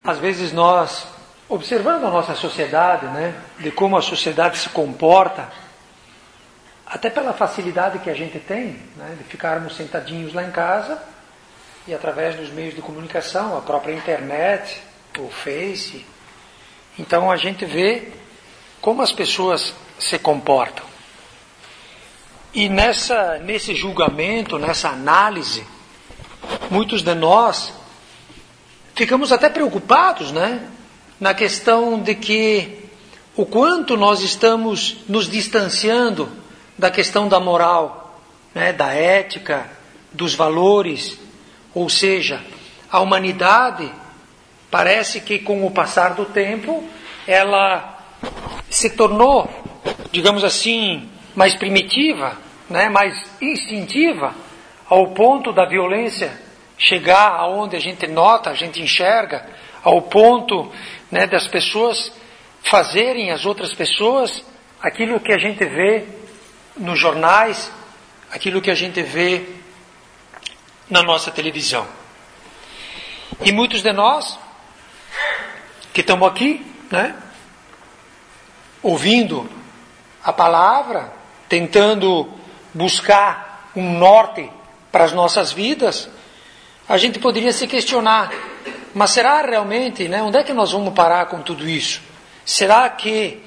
Às vezes nós, observando a nossa sociedade, de como a sociedade se comporta, até pela facilidade que a gente tem, de ficarmos sentadinhos lá em casa e através dos meios de comunicação, a própria internet, o Face, então a gente vê como as pessoas se comportam. E nesse julgamento, nessa análise, muitos de nós ficamos até preocupados, na questão de que o quanto nós estamos nos distanciando da questão da moral, da ética, dos valores, ou seja, a humanidade parece que com o passar do tempo ela se tornou, digamos assim, mais primitiva, mais instintiva, ao ponto da violência chegar aonde a gente nota, a gente enxerga, ao ponto das pessoas fazerem às outras pessoas aquilo que a gente vê nos jornais, aquilo que a gente vê na nossa televisão. E muitos de nós que estamos aqui, ouvindo a palavra, tentando buscar um norte para as nossas vidas, a gente poderia se questionar, mas será realmente, onde é que nós vamos parar com tudo isso? Será que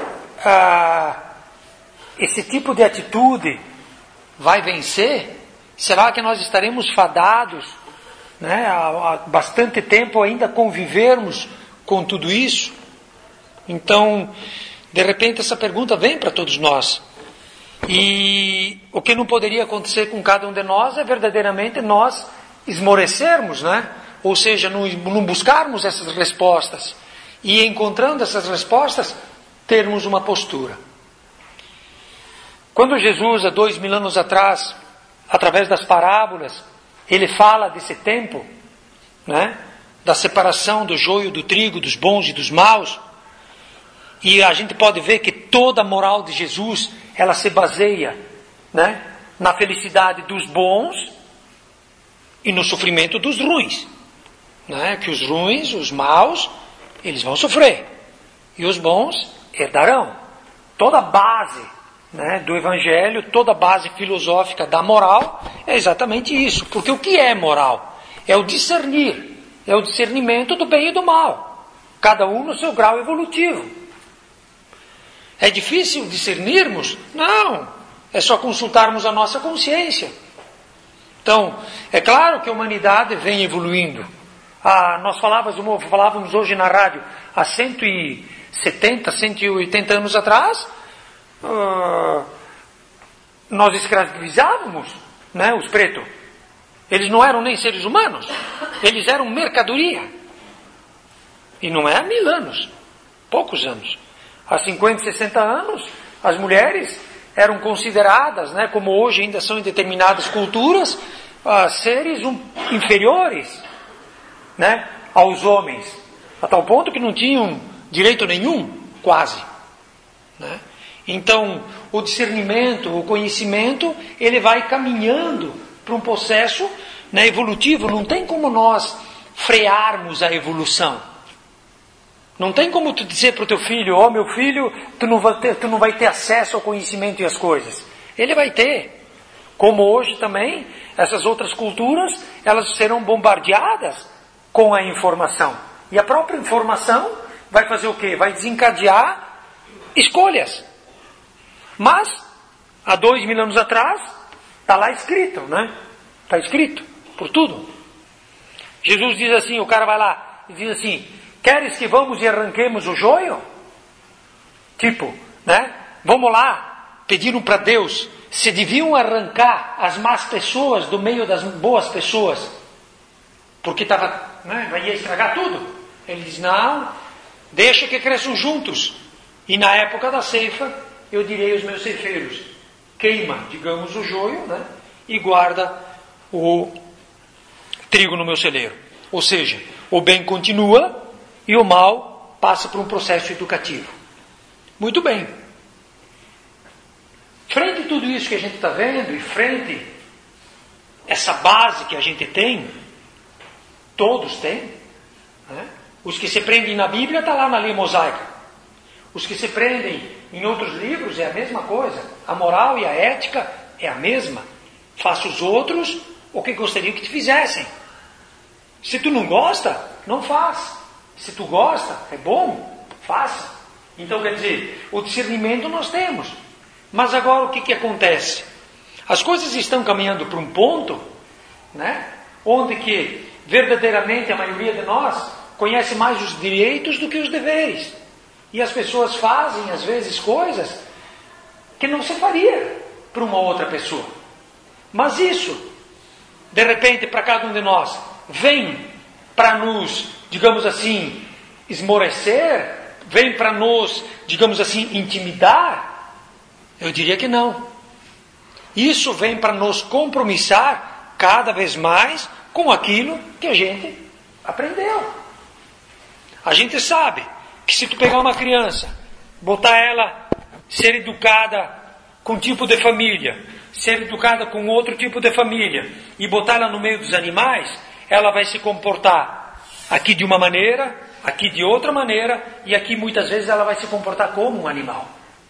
esse tipo de atitude vai vencer? Será que nós estaremos fadados, há bastante tempo ainda convivermos com tudo isso? Então, de repente essa pergunta vem para todos nós. E o que não poderia acontecer com cada um de nós é verdadeiramente nós esmorecermos, ou seja, não buscarmos essas respostas e encontrando essas respostas, termos uma postura. Quando Jesus, há 2000 anos atrás, através das parábolas, ele fala desse tempo, da separação do joio do trigo, dos bons e dos maus, e a gente pode ver que toda a moral de Jesus, ela se baseia, na felicidade dos bons e no sofrimento dos ruins. Que os ruins, os maus, eles vão sofrer. E os bons herdarão. Toda a base do Evangelho, toda a base filosófica da moral é exatamente isso. Porque o que é moral? É o discernir. É o discernimento do bem e do mal. Cada um no seu grau evolutivo. É difícil discernirmos? Não. É só consultarmos a nossa consciência. Então, é claro que a humanidade vem evoluindo. Nós falávamos hoje na rádio, há 170, 180 anos atrás, nós escravizávamos os pretos. Eles não eram nem seres humanos, eles eram mercadoria. E não é há 1000 anos, poucos anos. Há 50, 60 anos, as mulheres eram consideradas, como hoje ainda são em determinadas culturas, seres inferiores, aos homens, a tal ponto que não tinham direito nenhum, quase. Então, o discernimento, o conhecimento, ele vai caminhando para um processo evolutivo. Não tem como nós frearmos a evolução. Não tem como tu dizer para o teu filho, meu filho, tu não vai ter acesso ao conhecimento e às coisas. Ele vai ter. Como hoje também, essas outras culturas, elas serão bombardeadas com a informação. E a própria informação vai fazer o quê? Vai desencadear escolhas. Mas, há 2000 anos atrás, está lá escrito, Está escrito, por tudo. Jesus diz assim, o cara vai lá e diz assim, queres que vamos e arranquemos o joio? Vamos lá, pediram para Deus, se deviam arrancar as más pessoas do meio das boas pessoas, porque ia estragar tudo. Ele diz, não, deixa que cresçam juntos. E na época da ceifa, eu direi aos meus ceifeiros, queima, digamos, o joio, e guarda o trigo no meu celeiro. Ou seja, o bem continua e o mal passa por um processo educativo. Muito bem. Frente a tudo isso que a gente está vendo, e frente a essa base que a gente tem, todos têm, Os que se prendem na Bíblia está lá na lei mosaica. Os que se prendem em outros livros é a mesma coisa. A moral e a ética é a mesma. Faça os outros o que gostariam que te fizessem. Se tu não gosta, não faz. Se tu gosta, é bom, faça. Então quer dizer, o discernimento nós temos. Mas agora o que acontece? As coisas estão caminhando para um ponto, né, onde que verdadeiramente a maioria de nós conhece mais os direitos do que os deveres. E as pessoas fazem, às vezes, coisas que não se faria para uma outra pessoa. Mas isso, de repente, para cada um de nós, vem para nos, digamos assim, esmorecer, vem para nos, digamos assim, intimidar? Eu diria que não. Isso vem para nos compromissar cada vez mais com aquilo que a gente aprendeu. A gente sabe que se tu pegar uma criança, botar ela ser educada com um tipo de família, ser educada com outro tipo de família, e botar ela no meio dos animais, ela vai se comportar aqui de uma maneira, aqui de outra maneira, e aqui muitas vezes ela vai se comportar como um animal.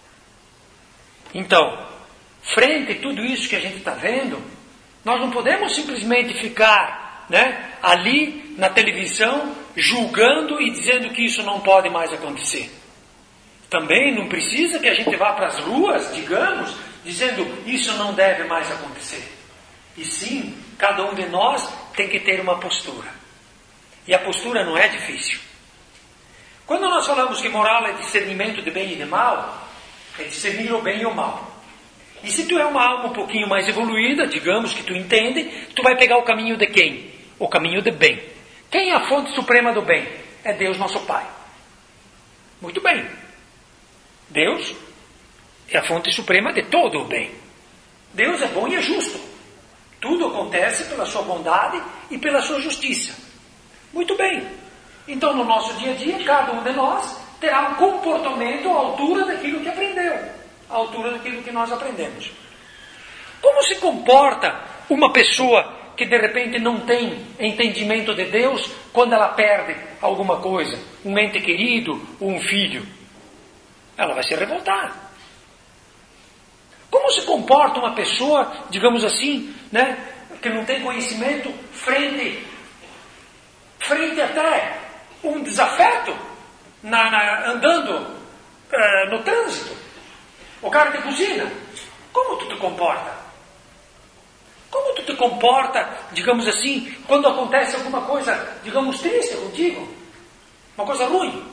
Então, frente a tudo isso que a gente está vendo, nós não podemos simplesmente ficar, né, ali na televisão julgando e dizendo que isso não pode mais acontecer. Também não precisa que a gente vá para as ruas, digamos, dizendo isso não deve mais acontecer. E sim, cada um de nós tem que ter uma postura. E a postura não é difícil. Quando nós falamos que moral é discernimento de bem e de mal, é discernir o bem e o mal. E se tu é uma alma um pouquinho mais evoluída, digamos que tu entende, tu vai pegar o caminho de quem? O caminho de bem. Quem é a fonte suprema do bem? É Deus, nosso Pai. Muito bem. Deus é a fonte suprema de todo o bem. Deus é bom e é justo. Tudo acontece pela sua bondade e pela sua justiça. Muito bem. Então, no nosso dia a dia, cada um de nós terá um comportamento à altura daquilo que aprendeu, à altura daquilo que nós aprendemos. Como se comporta uma pessoa que de repente não tem entendimento de Deus quando ela perde alguma coisa, um ente querido ou um filho? Ela vai se revoltar. Como se comporta uma pessoa, digamos assim, né, que não tem conhecimento frente até um desafeto andando no trânsito? O cara te buzina. Como tu te comporta? Como tu te comporta, digamos assim, quando acontece alguma coisa, digamos, triste contigo? Uma coisa ruim?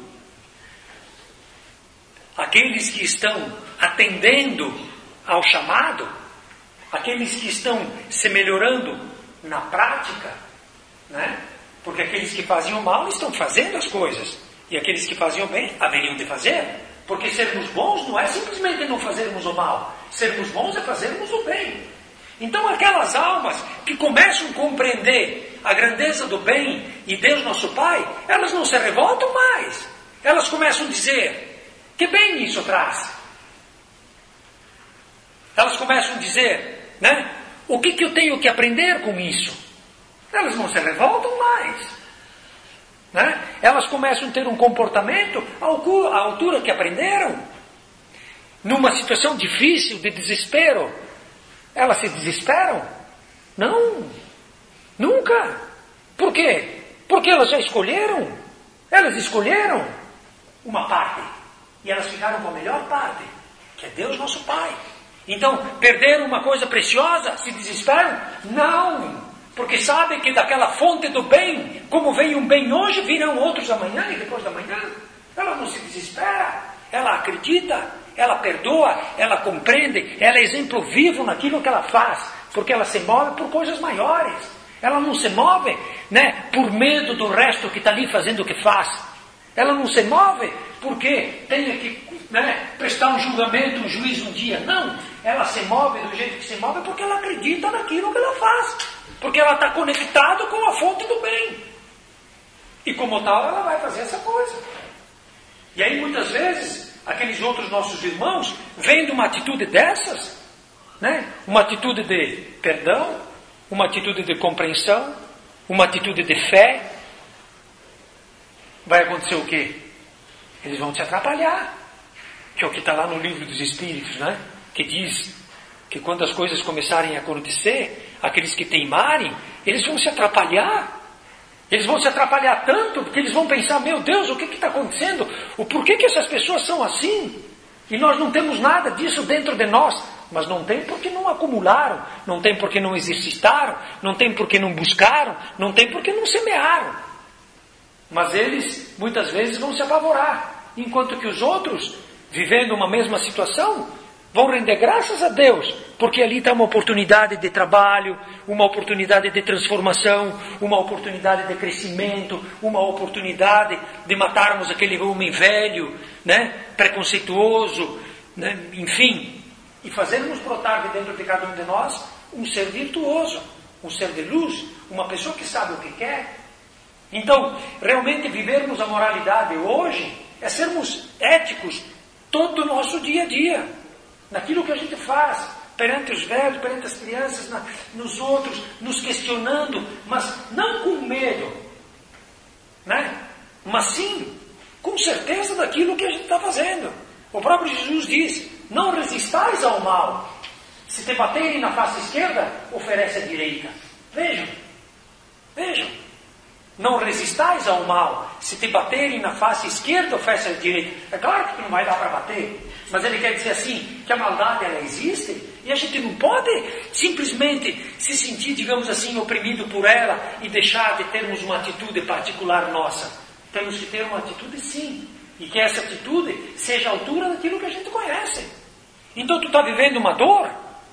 Aqueles que estão atendendo ao chamado, aqueles que estão se melhorando na prática, né? Porque aqueles que faziam mal estão fazendo as coisas, e aqueles que faziam bem haveriam de fazer, porque sermos bons não é simplesmente não fazermos o mal, sermos bons é fazermos o bem. Então aquelas almas que começam a compreender a grandeza do bem e Deus nosso Pai, elas não se revoltam mais, elas começam a dizer, que bem isso traz? Elas começam a dizer, né? O que eu tenho que aprender com isso? Elas não se revoltam mais, né? Elas começam a ter um comportamento à altura que aprenderam. Numa situação difícil, de desespero, elas se desesperam? Não, nunca. Por quê? Porque elas já escolheram. Elas escolheram uma parte e elas ficaram com a melhor parte, que é Deus nosso Pai. Então, perderam uma coisa preciosa, se desesperam? Não, porque sabem que daquela fonte do bem, como vem um bem hoje, virão outros amanhã e depois da manhã. Ela não se desespera, ela acredita, ela perdoa, ela compreende, ela é exemplo vivo naquilo que ela faz, porque ela se move por coisas maiores. Ela não se move, né, por medo do resto que está ali fazendo o que faz. Ela não se move porque tem que, né, prestar um julgamento, um juízo um dia. Não, ela se move do jeito que se move porque ela acredita naquilo que ela faz. Porque ela está conectada com a fonte do bem. E como tal, ela vai fazer essa coisa. E aí muitas vezes, aqueles outros nossos irmãos, vendo uma atitude dessas, né, uma atitude de perdão, uma atitude de compreensão, uma atitude de fé, vai acontecer o quê? Eles vão te atrapalhar. Que é o que está lá no livro dos Espíritos, né? Que diz que quando as coisas começarem a acontecer, aqueles que teimarem, eles vão se atrapalhar. Eles vão se atrapalhar tanto que eles vão pensar, meu Deus, o que está acontecendo? O porquê que essas pessoas são assim? E nós não temos nada disso dentro de nós. Mas não tem porque não acumularam, não tem porque não exercitaram, não tem porque não buscaram, não tem porque não semearam. Mas eles, muitas vezes, vão se apavorar. Enquanto que os outros, vivendo uma mesma situação, vão render graças a Deus, porque ali está uma oportunidade de trabalho, uma oportunidade de transformação, uma oportunidade de crescimento, uma oportunidade de matarmos aquele homem velho, né, preconceituoso, né, enfim, e fazermos brotar de dentro de cada um de nós um ser virtuoso, um ser de luz, uma pessoa que sabe o que quer. Então, realmente vivermos a moralidade hoje é sermos éticos todo o nosso dia a dia, naquilo que a gente faz, perante os velhos, perante as crianças, nos outros, nos questionando, mas não com medo, né? Mas sim, com certeza daquilo que a gente está fazendo. O próprio Jesus diz, não resistais ao mal. Se te baterem na face esquerda, oferece a direita. Vejam. Não resistais ao mal. Se te baterem na face esquerda, oferece a direita. É claro que não vai dar para bater. Mas ele quer dizer assim, que a maldade ela existe. E a gente não pode simplesmente se sentir, digamos assim, oprimido por ela e deixar de termos uma atitude particular nossa. Temos que ter uma atitude sim. E que essa atitude seja a altura daquilo que a gente conhece. Então tu está vivendo uma dor.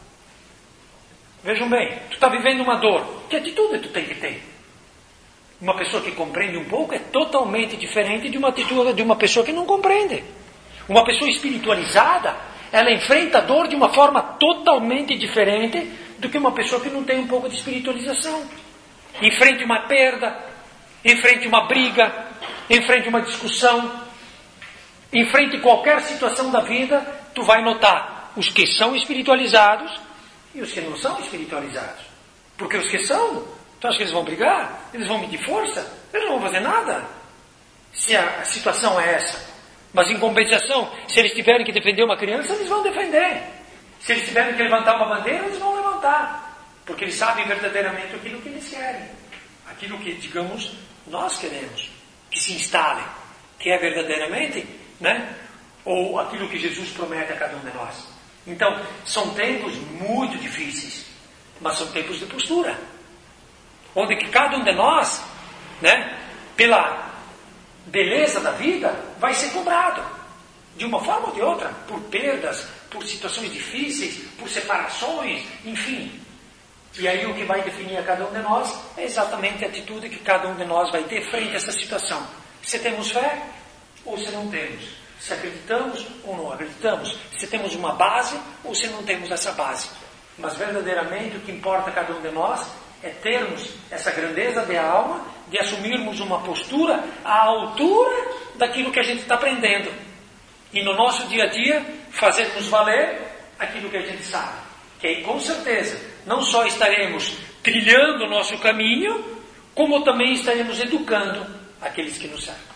Vejam bem, tu está vivendo uma dor. Que atitude tu tem que ter? Uma pessoa que compreende um pouco é totalmente diferente de uma atitude de uma pessoa que não compreende. Uma pessoa espiritualizada, ela enfrenta a dor de uma forma totalmente diferente do que uma pessoa que não tem um pouco de espiritualização. Enfrente uma perda, enfrente uma briga, enfrente uma discussão, enfrente qualquer situação da vida, tu vai notar os que são espiritualizados e os que não são espiritualizados. Porque os que são, tu acha que eles vão brigar? Eles vão medir força? Eles não vão fazer nada. Se a situação é essa. Mas em compensação, se eles tiverem que defender uma criança, eles vão defender. Se eles tiverem que levantar uma bandeira, eles vão levantar. Porque eles sabem verdadeiramente aquilo que eles querem. Aquilo que, digamos, nós queremos. Que se instale. Que é verdadeiramente, né? Ou aquilo que Jesus promete a cada um de nós. Então, são tempos muito difíceis. Mas são tempos de postura. Onde que cada um de nós, né? Pela beleza da vida, vai ser cobrado. De uma forma ou de outra. Por perdas, por situações difíceis, por separações, enfim. E aí o que vai definir a cada um de nós é exatamente a atitude que cada um de nós vai ter frente a essa situação. Se temos fé ou se não temos. Se acreditamos ou não acreditamos. Se temos uma base ou se não temos essa base. Mas verdadeiramente o que importa a cada um de nós é termos essa grandeza de alma, de assumirmos uma postura à altura daquilo que a gente está aprendendo. E no nosso dia a dia, fazermos valer aquilo que a gente sabe. Que aí, com certeza, não só estaremos trilhando o nosso caminho, como também estaremos educando aqueles que nos cercam.